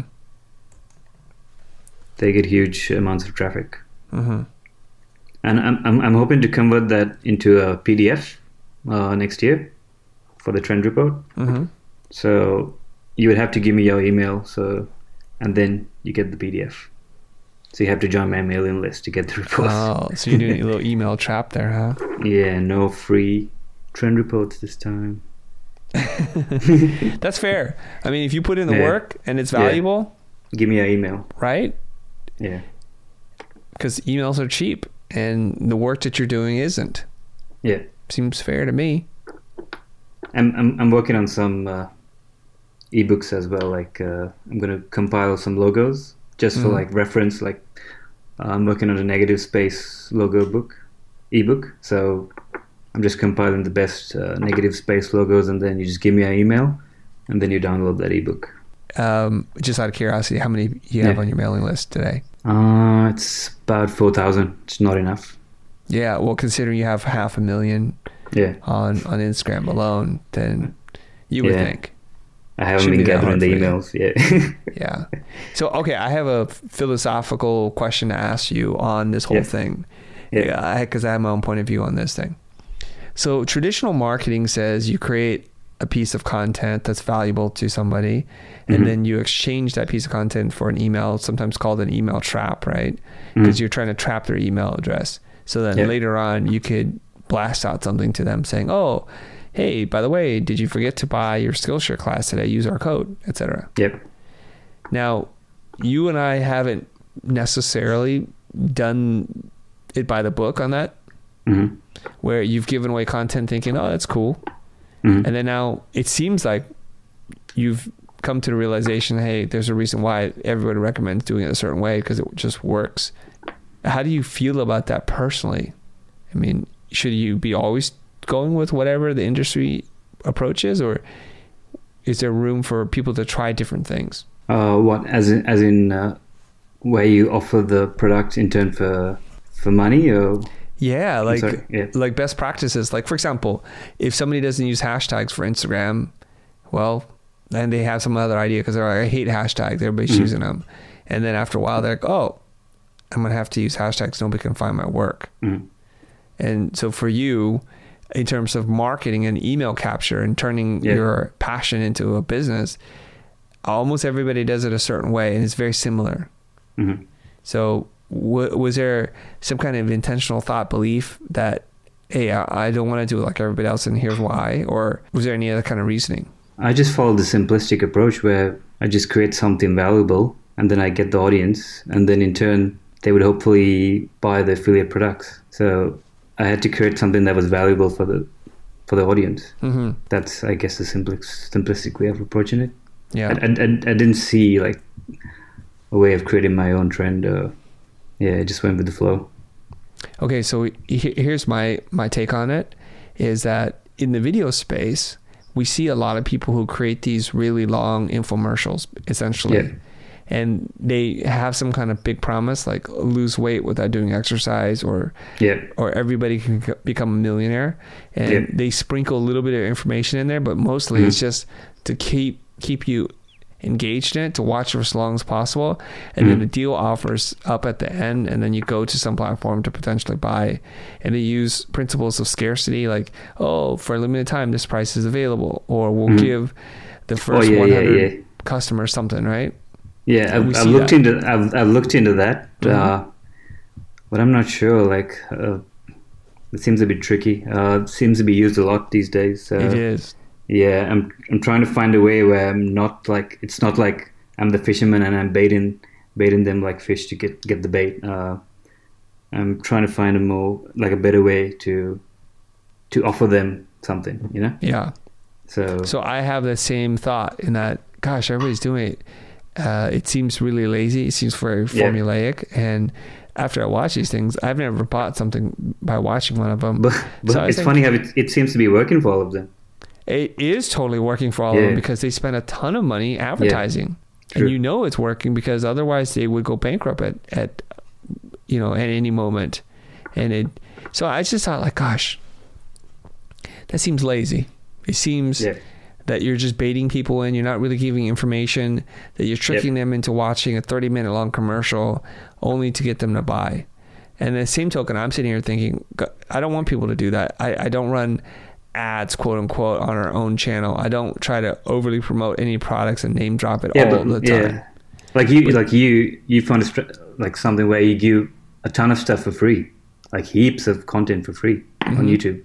They get huge amounts of traffic. And I'm hoping to convert that into a PDF next year for the trend report. So you would have to give me your email, and then you get the PDF. So you have to join my mailing list to get the reports. Oh, so you're doing a little email trap there, huh? Yeah, no free trend reports this time. That's fair. I mean, if you put in the work and it's valuable, give me your email. Right? Yeah. Because emails are cheap, and the work that you're doing isn't. Yeah. Seems fair to me. I'm working on some ebooks as well. Like I'm gonna compile some logos just for like reference. Like I'm working on a negative space logo ebook. So I'm just compiling the best negative space logos, and then you just give me an email, and then you download that ebook. Just out of curiosity, how many do you have on your mailing list today? It's about 4,000. It's not enough. Yeah, well, considering you have 500,000 on Instagram alone, then you would think. I haven't been gathering the emails yet. Yeah. So, okay, I have a philosophical question to ask you on this whole thing. Yeah. Because I have my own point of view on this thing. So traditional marketing says you create a piece of content that's valuable to somebody, and then you exchange that piece of content for an email, sometimes called an email trap, right? Because you're trying to trap their email address. So then later on, you could blast out something to them saying, oh, hey, by the way, did you forget to buy your Skillshare class today? Use our code, etc. Yep. Now, you and I haven't necessarily done it by the book on that, where you've given away content thinking, oh, that's cool. And then now it seems like you've come to the realization, hey, there's a reason why everybody recommends doing it a certain way, because it just works. How do you feel about that personally? I mean, should you be always going with whatever the industry approach is, or is there room for people to try different things? What, as in where you offer the product in turn for money, or? Yeah, like best practices. Like, for example, if somebody doesn't use hashtags for Instagram, well, and they have some other idea because they're like, I hate hashtags. Everybody's using them. And then after a while, they're like, oh, I'm going to have to use hashtags. Nobody can find my work. And so for you, in terms of marketing and email capture and turning your passion into a business, almost everybody does it a certain way, and it's very similar. So was there some kind of intentional thought belief that, hey, I don't want to do it like everybody else, and here's why? Or was there any other kind of reasoning? I just followed the simplistic approach where I just create something valuable, and then I get the audience, and then in turn, they would hopefully buy the affiliate products. So I had to create something that was valuable for the audience. That's, I guess, the simplistic way of approaching it. Yeah. I didn't see like a way of creating my own trend. I just went with the flow. Okay, so here's my take on it, is that in the video space, we see a lot of people who create these really long infomercials, essentially. Yeah. And they have some kind of big promise, like lose weight without doing exercise, or everybody can become a millionaire. And they sprinkle a little bit of information in there, but mostly it's just to keep you engaged in it, to watch for as long as possible. And then the deal offers up at the end, and then you go to some platform to potentially buy. And they use principles of scarcity, like, oh, for a limited time, this price is available, or we'll give the first 100 customers something, right? Yeah, I've looked into that, but I'm not sure. Like, it seems a bit tricky. It seems to be used a lot these days. It is. Yeah, I'm trying to find a way where I'm not like, it's not like I'm the fisherman and I'm baiting them like fish to get the bait. I'm trying to find a better way to offer them something, you know? Yeah. So I have the same thought in that, gosh, everybody's doing it. It seems really lazy. It seems very formulaic. And after I watch these things, I've never bought something by watching one of them. But so it's funny how it seems to be working for all of them. It is totally working for all of them because they spend a ton of money advertising. And you know it's working because otherwise they would go bankrupt at any moment. And so I just thought, like, gosh, that seems lazy. It seems that you're just baiting people in. You're not really giving information, that you're tricking them into watching a 30-minute long commercial only to get them to buy. And the same token, I'm sitting here thinking, I don't want people to do that. I don't run ads, quote unquote, on our own channel. I don't try to overly promote any products and name drop it all the time. You found like something where you give a ton of stuff for free, like heaps of content for free on YouTube.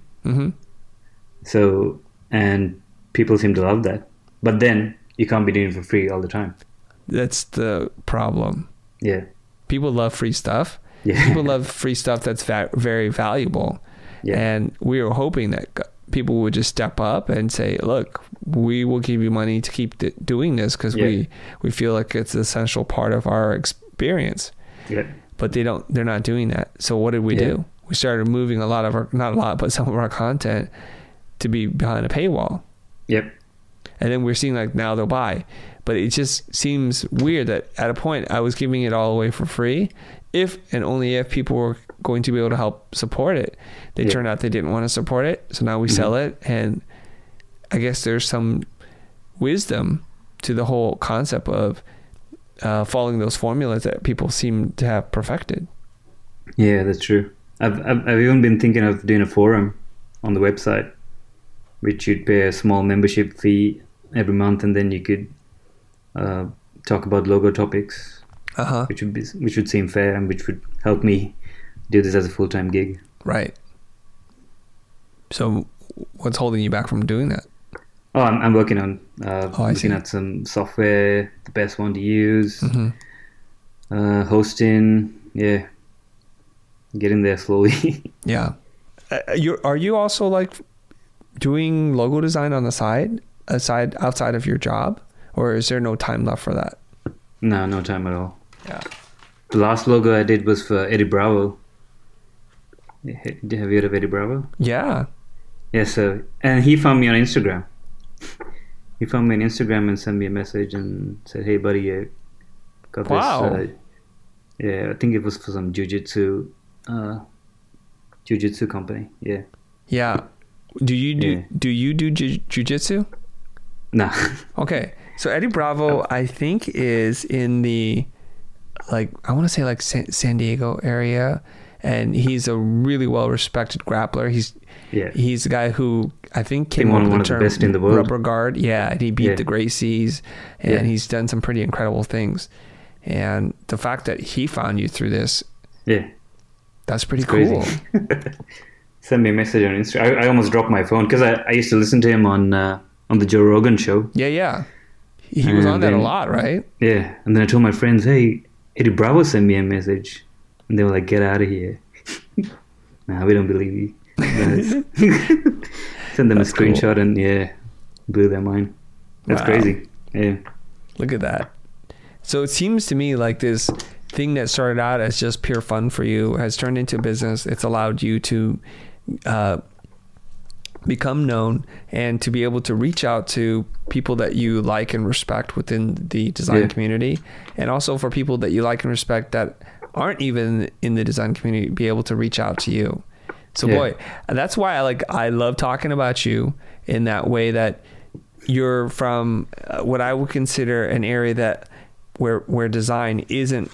So, and people seem to love that, but then you can't be doing it for free all the time. That's the problem. Yeah, people love free stuff. People love free stuff that's very valuable. And we were hoping that people would just step up and say, look, we will give you money to keep doing this because we feel like it's an essential part of our experience. But they're not doing that. So what did we do? We started moving a lot of our, not a lot, but some of our content to be behind a paywall. And then we're seeing like now they'll buy. But it just seems weird that at a point I was giving it all away for free if and only if people were going to be able to help support it. They turned out they didn't want to support it, so now we sell it. And I guess there's some wisdom to the whole concept of following those formulas that people seem to have perfected. Yeah, that's true. I've even been thinking of doing a forum on the website, which you'd pay a small membership fee every month, and then you could talk about logo topics, which would seem fair and which would help me do this as a full-time gig. Right. So what's holding you back from doing that? Oh, I'm working on looking at some software, the best one to use, hosting, getting there slowly. Are you also like doing logo design on the side, outside of your job, or is there no time left for that? No time at all. The last logo I did was for Eddie Bravo. Have you heard of Eddie Bravo? Yeah, so, and he found me on Instagram. He found me on Instagram and sent me a message and said, "Hey, buddy, got this." I think it was for some jiu-jitsu company. Yeah. Do you do jiu-jitsu? No. Okay. So Eddie Bravo, I think, is in the, like, I want to say like San Diego area. And he's a really well-respected grappler. He's a guy who I think came up with the term best in the world. Rubber guard. Yeah, and he beat the Gracies, and he's done some pretty incredible things. And the fact that he found you through this, that's pretty cool. Send me a message on Instagram. I almost dropped my phone because I used to listen to him on the Joe Rogan show. Yeah. He was on that a lot, right? Yeah, and then I told my friends, hey, Eddie Bravo sent me a message. And they were like, get out of here. Nah, we don't believe you. Send them a screenshot and blew their mind. That's crazy. Yeah. Look at that. So it seems to me like this thing that started out as just pure fun for you has turned into a business. It's allowed you to become known and to be able to reach out to people that you like and respect within the design community, and also for people that you like and respect that aren't even in the design community, be able to reach out to you. So boy, that's why I love talking about you in that way, that you're from what I would consider an area that where design isn't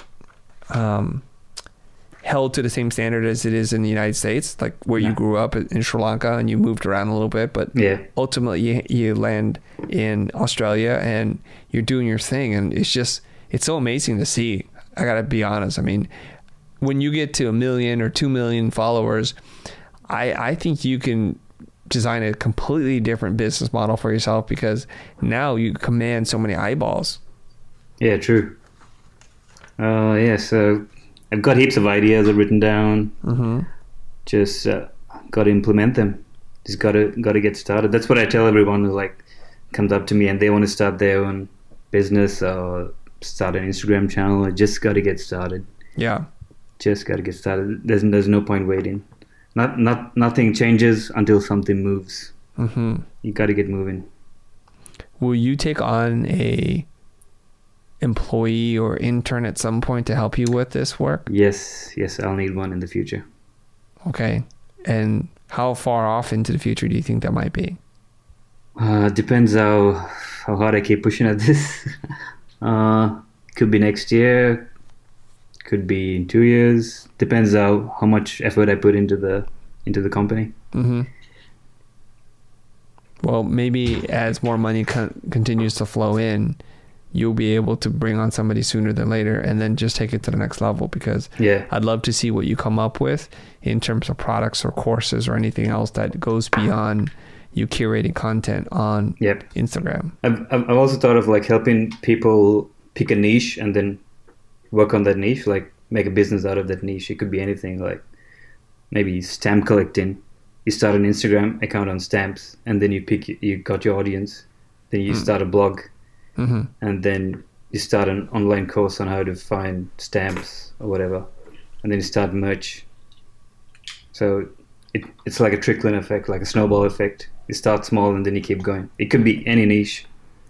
held to the same standard as it is in the United States, like where you grew up in Sri Lanka and you moved around a little bit, but ultimately you land in Australia and you're doing your thing, and it's so amazing to see. I gotta be honest. I mean, when you get to 1 million or 2 million followers, I think you can design a completely different business model for yourself, because now you command so many eyeballs. Yeah, true. So I've got heaps of ideas I've written down. Mm-hmm. Just got to implement them. Just got to get started. That's what I tell everyone who comes up to me and they want to start their own business or start an Instagram channel. I just got to get started. Yeah, just got to get started. There's no point waiting. Nothing changes until something moves. Mm-hmm. You got to get moving. Will you take on a employee or intern at some point to help you with this work? Yes, I'll need one in the future. Okay. And how far off into the future do you think that might be? Depends how hard I keep pushing at this. Could be next year, could be in 2 years. Depends how much effort I put into the company. Mm-hmm. Well, maybe as more money continues to flow in, you'll be able to bring on somebody sooner than later and then just take it to the next level, because I'd love to see what you come up with in terms of products or courses or anything else that goes beyond you curating content on Instagram. I've also thought of helping people pick a niche and then work on that niche, make a business out of that niche. It could be anything, maybe stamp collecting. You start an Instagram account on stamps, and then you got your audience. Then you start a blog. Mm-hmm. And then you start an online course on how to find stamps or whatever, and then you start merch. So it's like a trickling effect, like a snowball effect. You start small and then you keep going. It could be any niche.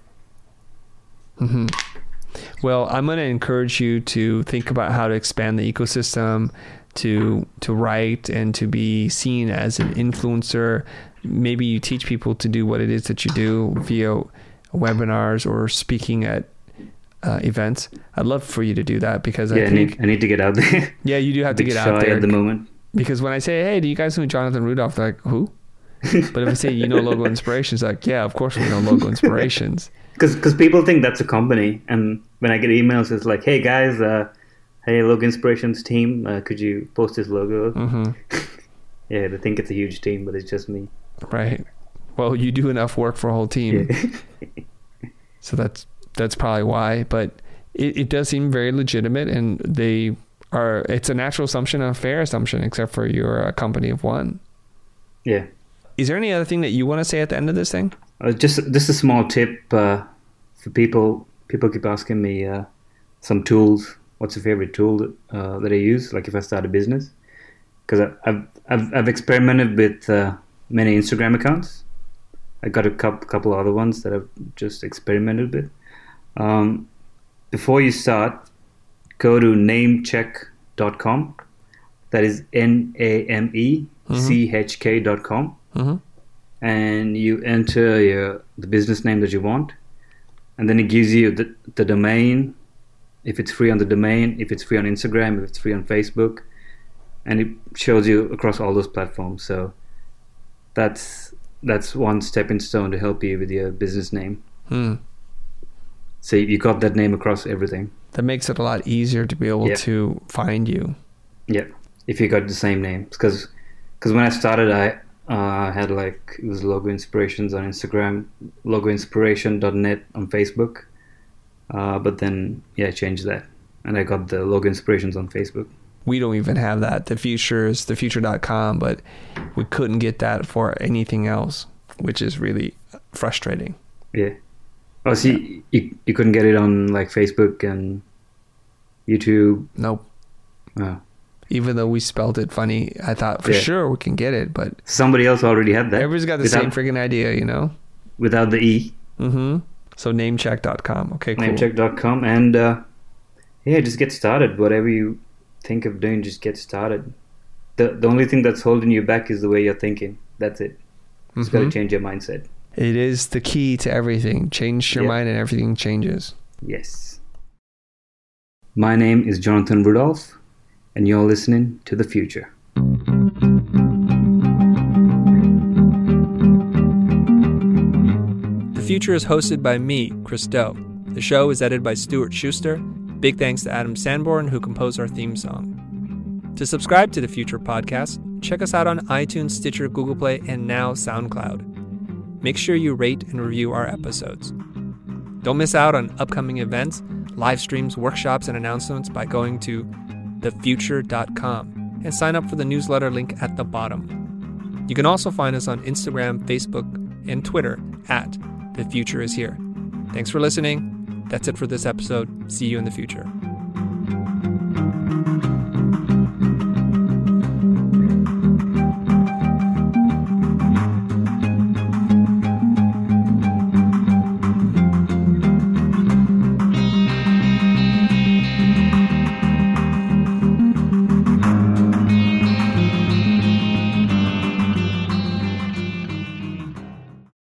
Mm-hmm. Well, I'm going to encourage you to think about how to expand the ecosystem, to write and to be seen as an influencer. Maybe you teach people to do what it is that you do via webinars or speaking at events. I'd love for you to do that, because I think I need to get out there. Yeah, you do have to get out there at the moment. Because when I say, hey, do you guys know Jonathan Rudolph? They're like, who? But if I say, Logo Inspirations, like, yeah, of course we know Logo Inspirations. Because people think that's a company, and when I get emails, it's like, hey guys, hey Logo Inspirations team, could you post this logo? Mm-hmm. Yeah, they think it's a huge team, but it's just me. Right. Well, you do enough work for a whole team. Yeah. So that's probably why. But it does seem very legitimate, and it's a natural assumption, a fair assumption, except for you're a company of one. Yeah. Is there any other thing that you want to say at the end of this thing? Just a small tip for people. People keep asking me some tools. What's your favorite tool that I use? If I start a business, because I've experimented with many Instagram accounts. I got a couple other ones that I've just experimented with. Before you start, go to namecheck.com. That is NAMECHK.com. Mm-hmm. and you enter the business name that you want, and then it gives you the domain, if it's free on the domain, if it's free on Instagram, if it's free on Facebook, and it shows you across all those platforms. So that's one stepping stone to help you with your business name. So you got that name across everything. That makes it a lot easier to be able to find you. Yeah, if you got the same name. Because when I started, I had it was Logo Inspirations on Instagram, logoinspiration.net on Facebook. But then, I changed that. And I got the Logo Inspirations on Facebook. We don't even have that. The Future is thefuture.com, but we couldn't get that for anything else, which is really frustrating. Yeah. Oh, see, you couldn't get it on Facebook and YouTube? Nope. Oh. Even though we spelled it funny, I thought for sure we can get it, but... Somebody else already had that. Everybody's got the same freaking idea, Without the E. Mm-hmm. So namecheck.com. Okay, cool. Namecheck.com. And, just get started. Whatever you think of doing, just get started. The only thing that's holding you back is the way you're thinking. That's it. Just got to change your mindset. It is the key to everything. Change your mind and everything changes. Yes. My name is Jonathan Rudolph, and you're listening to The Future. The Future is hosted by me, Chris Do. The show is edited by Stuart Schuster. Big thanks to Adam Sanborn, who composed our theme song. To subscribe to The Future podcast, check us out on iTunes, Stitcher, Google Play, and now SoundCloud. Make sure you rate and review our episodes. Don't miss out on upcoming events, live streams, workshops, and announcements by going to thefuture.com and sign up for the newsletter link at the bottom. You can also find us on Instagram, Facebook, and Twitter at The Future is Here. Thanks for listening. That's it for this episode. See you in the future.